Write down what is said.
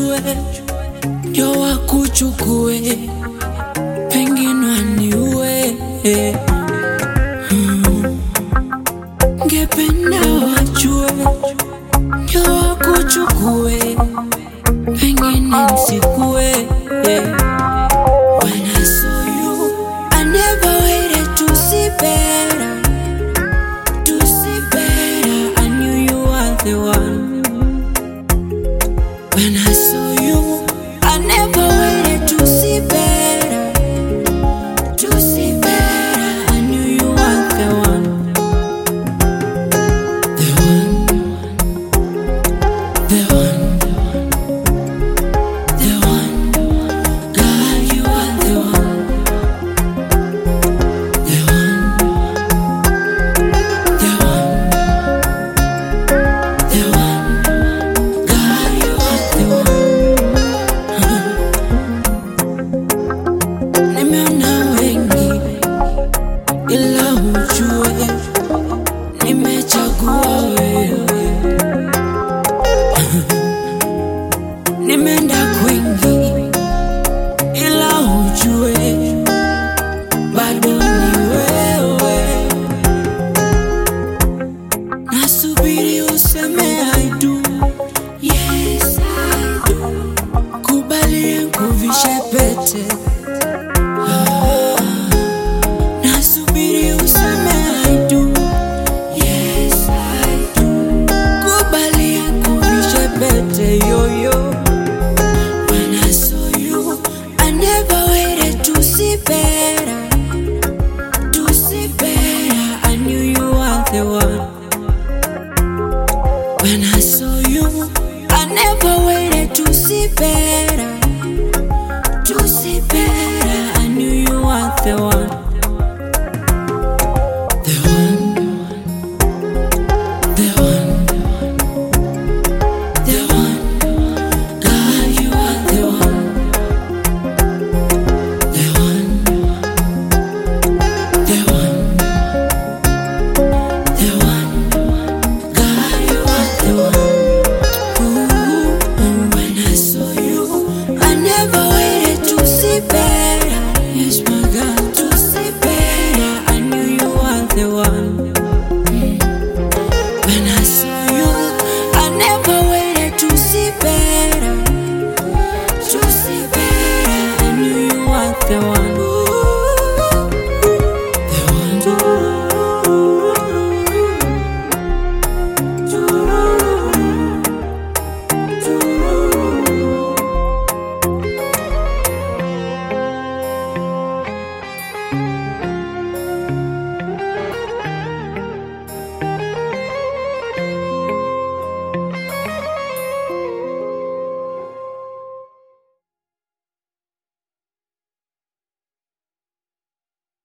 wajue ndio wakuchukue, pengine waniue. Ngependa wajue ndio wakuchukue, pengine nisikue. When I saw you, I never waited to see better, to see better. I knew you were the one. When I saw you, I never waited to see better, to see better. I knew you were the one, the one, the one, the one. God, you are the one, the one, the one, the one. God, you are the one. Nimeona wengi ila ujue nimechagua wewe. Nimeenda kwingi ila ujue bado ni wewe. Nasubiri useme I do, yes I do. Kubali nikuvishe pete. Nasubiri useme I do, yes I do. Kubali nikuvishe pete, yo yo. When I saw you, I never waited to see better, to see better. I knew you were the one. When I saw you, I never waited to see better,